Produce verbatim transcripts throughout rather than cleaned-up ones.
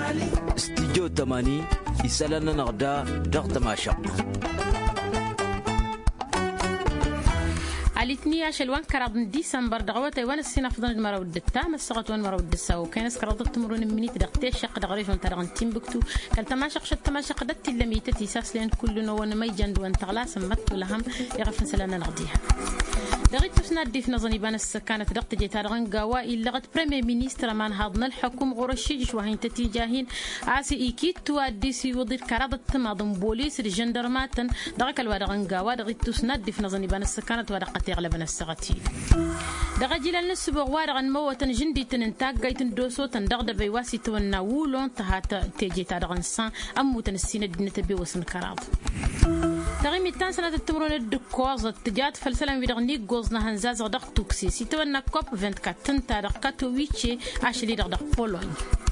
استديو تماني يسألنا نغدا ضغط ماشا الاثنين شلوان كراد ديسمبر دغوتي وانا السنه فضل المرود التام السقط وان مرود الساو كان سكرات تمرون مني تدقتي شق دغريف انت رغن تيمبكتو كان تماشق شت تماشق قدت لميتتي ساس لين كل نو وانا ما يجند وان تغلا سمت لهم يغفن سلنا نغديها دغيت تسناد في نظني بان السكانه دقت جيت رغن قوا الا غت بريمي مينيستر مان هضنا الحكم غرشي شوهين تتجاهين عاسي اكيد تودي سي وضير كراد تماضم بوليس الجندرمات دغك الوادغن قوا دغيت تسناد في نظني بان السكانه ودقت غلبنا السغتي دغجيل النسبوغ وارغن موتن جندي تننتاق جايتن دوسو تندغد بيواسي تونا وولون تهات تيجي تارغن سان امو تنسين دنتبي وسن كراد تغيمي تان سنة التمرون الدكوز التجات فالسلام بيدغني غوزنا هنزاز غدق توكسي سيتونا كوب أربعة وعشرين تنتارغ كاتوويتشي عشري دغدق بولون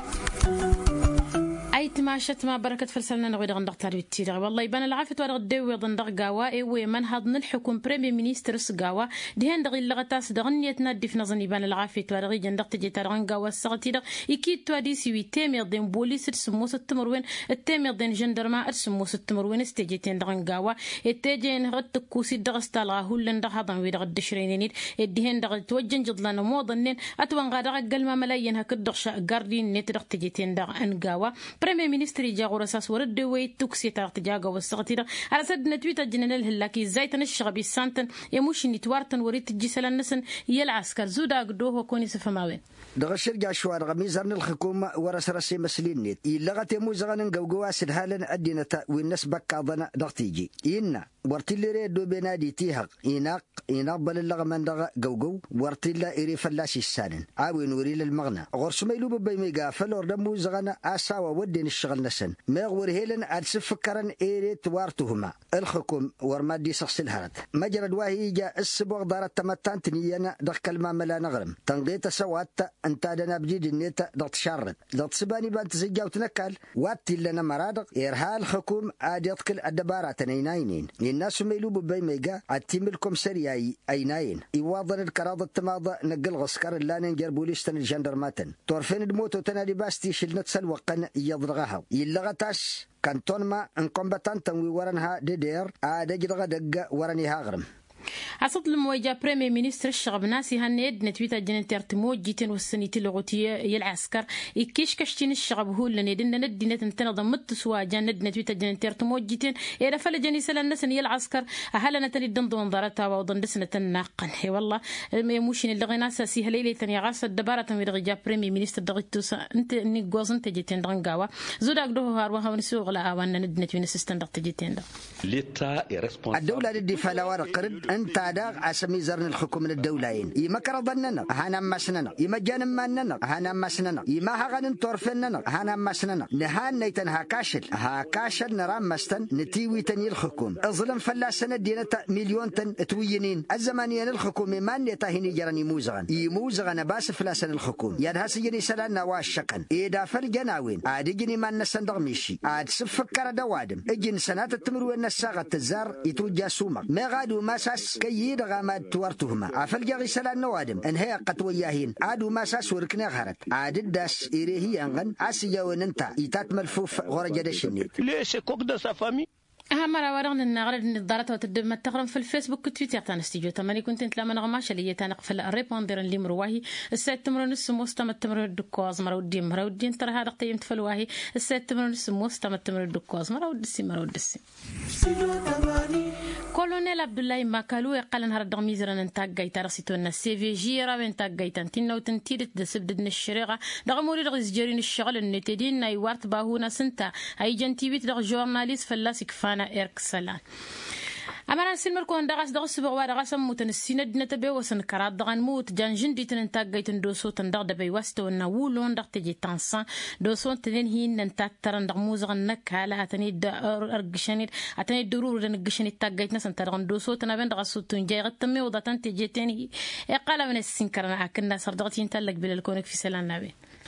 أي تماشت ما بركة فلسلنا نغيد غندق تاريخ تيرغ والله يبان العافية ورغ ديوي غندق قاوا إيوي من هضن الحكم بريمي مينيسترس قاوا دهين دغي اللغتاس دغنية نادي في نظن يبان العافية ورغي جندق تجي تارغن قاوا السغتي دغ إكيد توادي سيوي تيم يضين بوليس السموس التمروين التيم يضين جندرما السموس التمروين استيجيتين دغن قاوا التيجين غد تكوسي دغ استالغا هولن دغ هضن ويدغ الدشرينينيد الدهين دغ توجن جضلان موضنين أتوان غادغ قلما ملايين هكد دغشا قاردين نت دغ تجيتين دغ أنقاوا بريمي مينستري جاغو رساس ورد ويت توكسي تاغت جاغا والسغتيرا على سد نتويتا جننال هلاكي زايتن الشغبي سانتن يموش نتوارتن وريت تجيسل النسن يلعسكر زودا قدوه كوني سفماوين دغشر جاشوار غميزرن الحكومة ورس رسي مسلين نيت يلغت يموزغن قوقوا سدهالن أدينتا والناس بكا ظن دغتيجي إنا ورتيلي دو بنادي تيهق إناق إناق بل اللغة من دغ قوقو ورتيلا إري فلاسي السانن عاوين وريل المغنى غرس ميلوب بيميقا فلور دمو زغن آساوا ودين الشغل نسن ميغور هيلن أدسف فكرن إيري توارتهما الحكم ورمادي سخص الهرد مجرد واهي جا السبوغ دارت تمتان تنيانا دغ كلمة ملا نغرم تنقيت سوات انتادنا بجيد النيتا دغ تشارد دغ تسباني بانت زجاو تنكال واتي لنا مرادق إرهال الحكوم عاد يطكل الدبارات نيناينين الناس ميلوب بيميقا عتيم لكم سرياي أيناين يواضن الكراضة التماضى نقل غسكر اللانين جربوليستن الجندرماتن تورفين دموتو تنادي باستي شلنت سلوقن يضرغها يلغتاش كانتون ما انكمبتان تنوي ورنها ديدير عاد غدق ورني هاغرم عصد المواجهة بريمي مينستر الشغب ناسي هنيد نتويتا جنن ترتمو جيتين والسنيتي لغوتية يالعسكر يكيش كشتين الشغب هو اللي ندنا ندنا تنتنظم متسوا جند نتويتا جنن ترتمو جيتين إذا فل جني سلا الناس يالعسكر أهلا نتني دند منظرتها وضندسنا تناقن هي والله يموشين اللي غينا ساسي هليلي تاني غاس الدبارة تمير غجا بريمي مينستر دغيتوس انت اني جوز انت جيتين درنقاوا زودك دوه هاروها ونسوق لا أوانا ندنا توين سيستم دغت جيتين ده الدولة الدفاع لورق انت داغ عسمي زرن الحكم من الدولين يما كرضننا هانا مسننا يما جان ماننا هانا مسننا يما هغن تورفننا هانا مسننا نهان نيتن هاكاشل هاكاشل نرام مستن نتيوي تني الحكم اظلم فلاسنا دينة مليون تن توينين الزمانيين الحكوم ما نتاهني جرني موزغن يموزغن باس فلاسن الحكوم يد هسجني سلنا واشقن اذا فرجناوين ادجني ما نسندغ ميشي اد سفكر دوادم اجن سنات التمر والنساغه الزار يتوجا سوما ما غادو مساس كيد غامات توارتهما افلجا غسلا نوادم ان هي قطوياهين عادو مساس وركنا غرت عاد الداس إيريهي أنغن عسيا وننتا يتات ملفوف غرجة دشنيت ليش كوك دا سافامي أهم مرة ورغنا النغرد النظارات وتدم التقرم في الفيسبوك وتويتر تاع استديو تماني كنت انت لما نغماش اللي تنقفل الريبوندر اللي مرواهي السيد تمرون السموس تم التمر الدكوز مرة ودي مرة ودي ترى هذا قيم تفلواهي السيد تمرون السموس تم التمر الدكوز مرة ودسي مرة ودسي كولونيل عبد الله ماكالو يقال نهار الدغميزر ننتاق جايتا رسيتونا سي في جي راه ننتاق جايتا تنو تنتيرت دسبدنا الشريغه دغموري دغز جارين الشغل النتدين ناي وارت باهونا سنتا اي جنتيبيت دغ جورناليست فلاسك فانا إركسلان أمانة سلمر كون دغاس دغس بغوا دغاس متنسينا دنا تبي وسن كرات دغان موت جان جندي تنتاق جايتن دوسو تندغ دبي واستو ناولون دغ تجي تانسان دوسو تنين هين ننتاترن دغ موزغن نكالا تني ارغشني اتني درور دنغشني تاق جايتنا سنترغن دوسو تنابن دغسو تنجي غتمي وداتن تجي تاني قال من السنكرنا كنا صردغتين تلك بالكونك في سلان نبي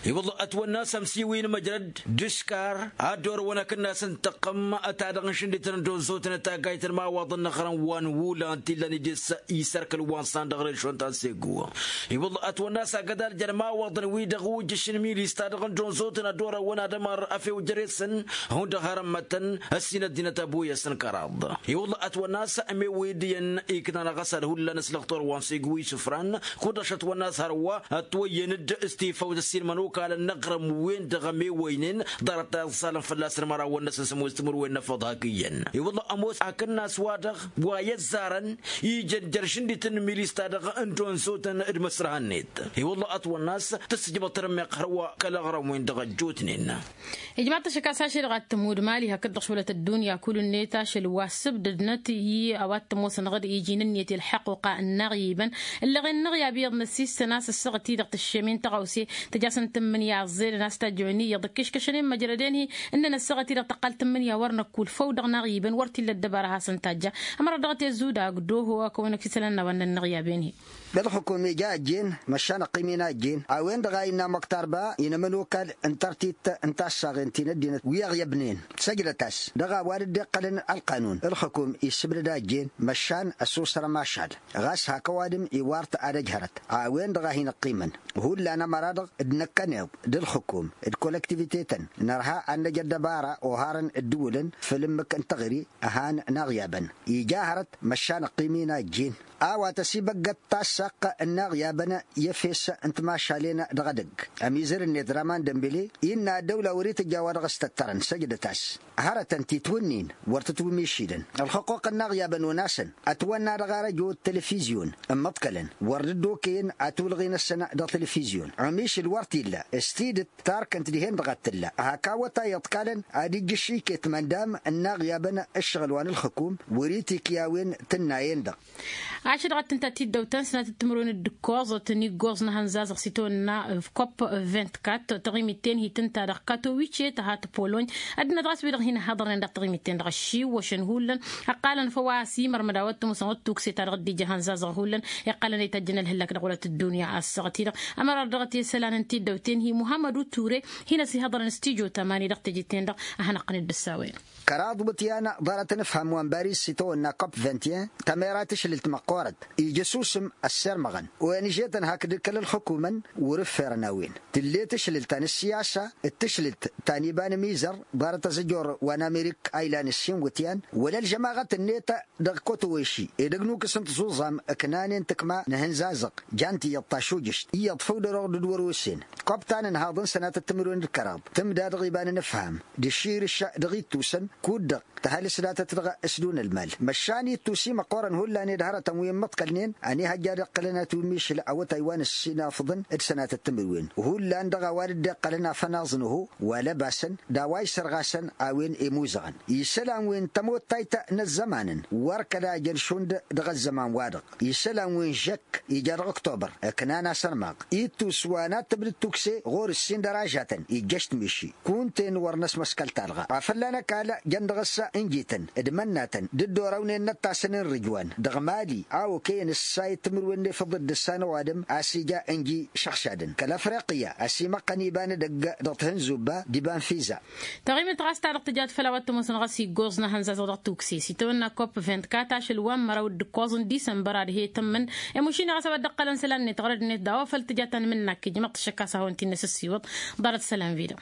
يوضع أتونا سمسيوين مجرد دشكار أدور ونا كنا سنتقم أتعدغن شندتنا دون صوتنا تاقايتنا ما وضنا خران وان وولا انتلا نجس يسرك الوان صاندغن شون تنسيقوا يوضع أتونا ساقدار جنا ما وضنا ويدغو جشن ميلي يستادغن دون صوتنا دورا ونا دمار أفي وجريسن هون دهارمتن السنة دينا تابويا سنكراض يوضع أتونا سأمي ويدين إيكنا نغسل هولا نسلقطور وان سيقوي سفران كودشت وناس هروا أتوين الد استيفا ودسين منوك على النقرم وين دغمي وينين دارت الصالم فلاس المرا والناس سمو استمر وين فضاكيا يوضع أموس أكنا سوادغ ويزارن يجن جرشن دي تنميلي استادغ انتون سوتن المسرهنيت يوضع أتوى الناس تسجب ترميق هروا كالغرم وين دغ جوتنين إجماعة شكاسة شرغة تمود مالي هكذا شولة الدنيا كل النيتا شلواسب ددنتي أوات موسن غد يجين النيت الحق وقاء النغيبا اللي غير النغي أبيض مسيس ناس الصغتي دغت الشمين تغوسي تجاسن تمنيا عزير ناس تجوني يضكش كشنين مجردين هي إننا الصغتي دغت قال تمنيا ورنا كل فوضى نغيبا ورتي للدبارها سنتاجا أمر دغت يزودا قدوه هو كونك سلنا وأن النغيابين هي بالحكومة جاء جين مشان قيمنا جين أوين دغاينا مكتربا ينملوكال انترتيت انتاشاغين تندين ويغيبنين سجلتاس دغا وارد قلن القانون الحكوم يسبر دا جين مشان السوسر ماشاد غاس هاكوادم يوارت على جهرت أوين دغاهين قيمن هو اللي أنا مرادغ ادنكنيو دالحكوم الكولكتيفيتيتن نرها عند جدبارة وهارن الدولن فلمك انتغري أهان نغيابا يجاهرت مشان قيمنا جين أو تسيبك تاسق النغيابنا يفيس انت ما شالينا دغدق أميزر الندرامان دنبلي إن الدولة وريت جوار غستترن سجدتاس هرة تتونين ورتتو ميشيدن الحقوق النغيابا وناسا أتوانا دغارة جو التلفزيون مطكلا وردو كين أتولغين السنة دا تلفزيون عميش الورتي لا استيدت تارك انت دهين دغتلا هكاوتا يطكالا أديج الشيكت من دام النغيابنا الشغل وان الحكوم وريتي كياوين تناين دا عشر غات انت تيدو تنسنا تتمرون الدكوز وتني جوز نهنزاز غسيتونا في كوب أربعة وعشرين تغيمتين هي تنتا دقاتو ويتشي تهات بولون أدنا دراس بيدغ هنا حضرنا دق تغيمتين دغشي وشنهولن أقالا فواسي مرمداوات مسوات توكسي تارغدي جهنزاز غهولن يقالا يتجنا الهلاك دغولة الدنيا الصغتيرة أمر دغتي سلان انتي دوتين هي محمد توري هنا سي حضرنا استيجو تماني دق تجيتين دغ أهنا قند بالساوين كراض بطيانا ضارت نفهم وان باريس سيتونا كوب واحد وعشرين تميراتش اللي تمقورد يجسوسم السرمغن وان جيتن هكذا كل الحكومة ورفرناوين تليتش اللي تاني السياسة التشلت تاني بان ميزر ضارت زجور وان امريك ايلان السين وتيان ولا الجماعة النيتا دغ كوتويشي يدغنو كسنت زوزام اكنانين تكما نهنزازق جانتي يطاشوجش يطفو درو دروسين كوب تانن هاضن سنة التمرون الكراب تم داد غيبان نفهم دشير الشا دغي توسن كود تهالي سلاته تدغى اسدون المال مشاني توسي مقورن هلا ندهر تموين متقلنين اني هجار قلنا توميش او تايوان السينا فضن السنه التموين وهلا ندغى وارد قلنا فناظنه ولا باسن داواي سرغاسن اوين ايموزغن يسلام وين تموت تايتا نزمان وركلا جرشوند دغ الزمان وادق يسلام وين جك يجر اكتوبر كنانا سرماق يتوس وانا تبرد توكسي غور السين درجات يجشت مشي كنتين ورنس مسكال تلغى عفلنا كالا جندغسا انجيتن ادمناتن ددورون نتاسن الرجوان دغمالي او كين السايت مروين فضل دسان وادم اسيجا انجي شخشادن كالافريقيا اسيما قنيبان دق دطهن زوبا ديبان فيزا تقريبا تغاس تعرق تجات فلاوات تمسن غسي جوزنا هنزا زودق توكسي سيتونا كوب أربعة وعشرين شلوان مرود دكوزن ديسمبر هي تمن اموشينا غسا دقلن سلان نتغرد نت داوفل تجاتن منك جمعت الشكاسه هو انت نس السيوط دارت سلام فيديو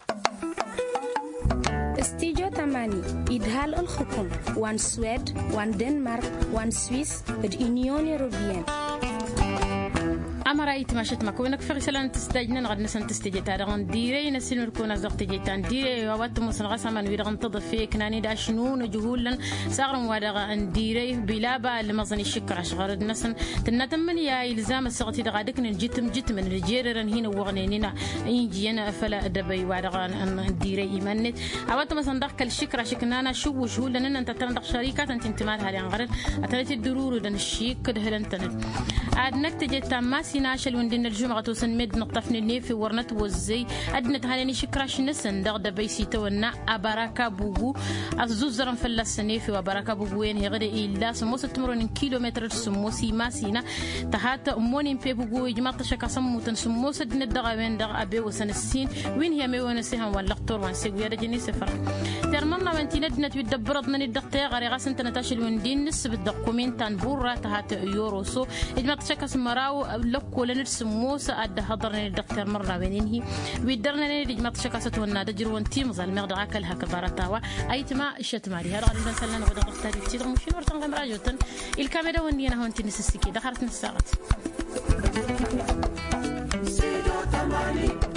استيجو تماني إدهال الحكم وان سويد وان دنمارك وان سويس اليونيون يوروبيان أمر أي تماشت مكونك في رسالة تستجنا نقد نسن تستجي تارغن ديري نسين ركون أزدق تجيتان ديري ووات مسن غسما ويرغن تضفي كناني داشنون جهولا ساغرن وادغن ديري بلابا لمظن الشكر عشغرد نسن تنتمن يا إلزام السغتي دغادك نجتم جتم من الجيررن هنا وغنينينا إنجينا فلا دبي وادغن ديري إيمانت أوات مسن دق الشكر عشكنانا شو شهولا نن أنت تندق شركات أنت انتمال هذه غرد أتلت الدرور ودن الشيك كده هلنتن عاد نكتجت تماسي ناشل وندين الجمعة توسن مد نقطفن النيفي ورنت وزي أدنت هالني شكراش نسن دغ دبيسي تونا أباركا بوغو أزوزرن فلس نيفي وباركا بوغوين هغدي إلا سموس تمرون كيلومتر سموسي ماسينا تهات أمونين بي بوغو جماعة شكا سموتن سموس دين دغ وين دغ أبي وسن السين وين هي ميوان سيهم واللقطور وان سيقويا رجني سفر ترمنا وانتي ندنت يدبرضنا ندقتي غري غاسن تنتاشل وندين نسب الدقومين تنبورا تهات يوروسو جماعة شكا سمراو لكو لنرسموس أدى هضرنا الدكتور مرة وينهي ويدرنا نريد ما تشكاسة ونا دجر وانتي مزال مغد عاكل هكا بارتاوا أيت ما إشت ماري هذا غالبا سلنا نغدا غختاري تيدر مشين ورتن غم راجوتن الكاميرا وندينا هون تنسسكي دخلت نساغت